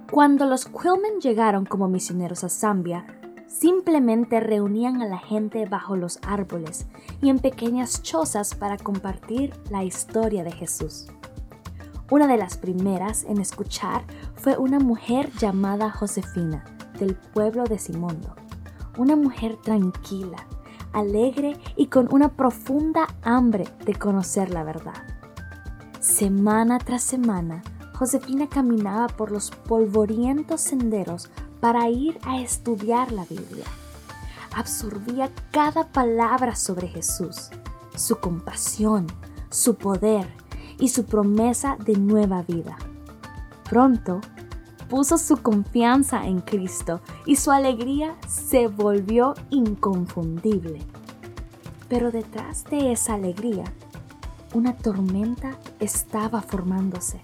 Cuando los Quillman llegaron como misioneros a Zambia, simplemente reunían a la gente bajo los árboles y en pequeñas chozas para compartir la historia de Jesús. Una de las primeras en escuchar fue una mujer llamada Josefina, del pueblo de Simondo. Una mujer tranquila, alegre y con una profunda hambre de conocer la verdad. Semana tras semana, Josefina caminaba por los polvorientos senderos para ir a estudiar la Biblia. Absorbía cada palabra sobre Jesús, su compasión, su poder y su promesa de nueva vida. Pronto, puso su confianza en Cristo y su alegría se volvió inconfundible. Pero detrás de esa alegría, una tormenta estaba formándose.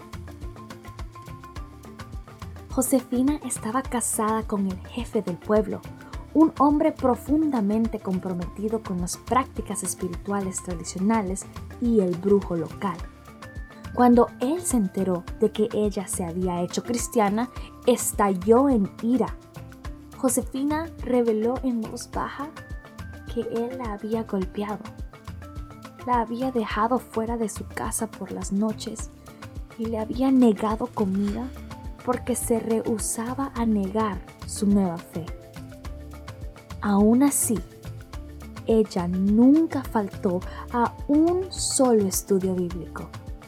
Josefina estaba casada con el jefe del pueblo, un hombre profundamente comprometido con las prácticas espirituales tradicionales y el brujo local. Cuando él se enteró de que ella se había hecho cristiana, estalló en ira. Josefina reveló en voz baja que él la había golpeado. La había dejado fuera de su casa por las noches y le había negado comida porque se rehusaba a negar su nueva fe. Aún así, ella nunca faltó a un solo estudio bíblico.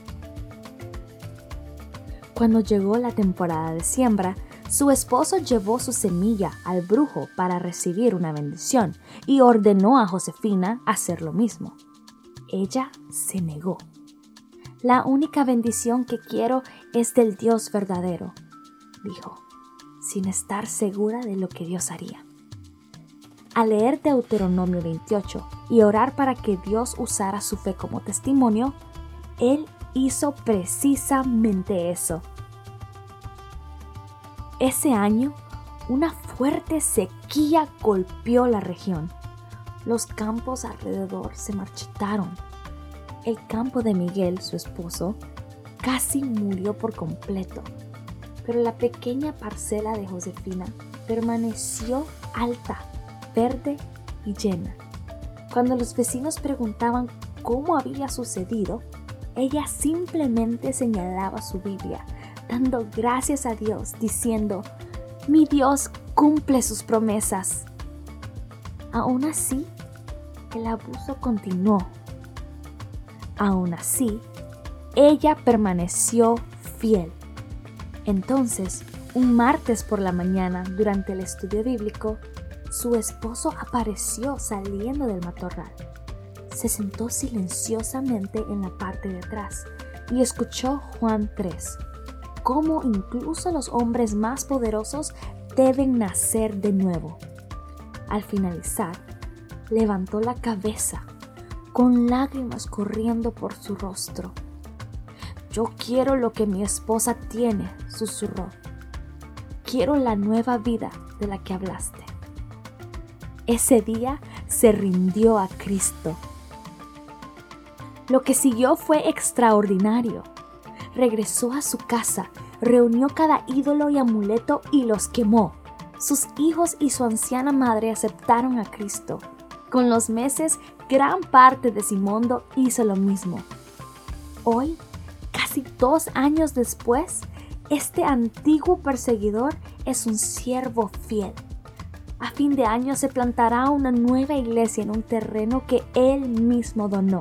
Cuando llegó la temporada de siembra, su esposo llevó su semilla al brujo para recibir una bendición y ordenó a Josefina hacer lo mismo. Ella se negó. La única bendición que quiero es del Dios verdadero, dijo, sin estar segura de lo que Dios haría. Al leer Deuteronomio 28 y orar para que Dios usara su fe como testimonio, él hizo precisamente eso. Ese año, una fuerte sequía golpeó la región. Los campos alrededor se marchitaron. El campo de Miguel, su esposo, casi murió por completo, pero la pequeña parcela de Josefina permaneció alta, verde y llena. Cuando los vecinos preguntaban cómo había sucedido, ella simplemente señalaba su Biblia, dando gracias a Dios, diciendo: «Mi Dios cumple sus promesas». Aún así, el abuso continuó. Aún así, ella permaneció fiel. Entonces, un martes por la mañana, durante el estudio bíblico, su esposo apareció saliendo del matorral. Se sentó silenciosamente en la parte de atrás y escuchó Juan 3, cómo incluso los hombres más poderosos deben nacer de nuevo. Al finalizar, levantó la cabeza, con lágrimas corriendo por su rostro. «Yo quiero lo que mi esposa tiene», susurró. «Quiero la nueva vida de la que hablaste». Ese día se rindió a Cristo. Lo que siguió fue extraordinario. Regresó a su casa, reunió cada ídolo y amuleto y los quemó. Sus hijos y su anciana madre aceptaron a Cristo. Con los meses, gran parte de Simondo hizo lo mismo. Hoy, casi 2 años después, este antiguo perseguidor es un siervo fiel. A fin de año se plantará una nueva iglesia en un terreno que él mismo donó.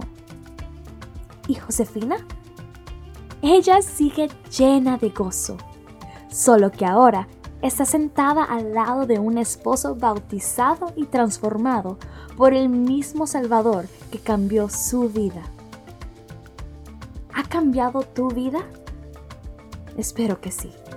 ¿Y Josefina? Ella sigue llena de gozo, solo que ahora está sentada al lado de un esposo bautizado y transformado por el mismo Salvador que cambió su vida. ¿Ha cambiado tu vida? Espero que sí.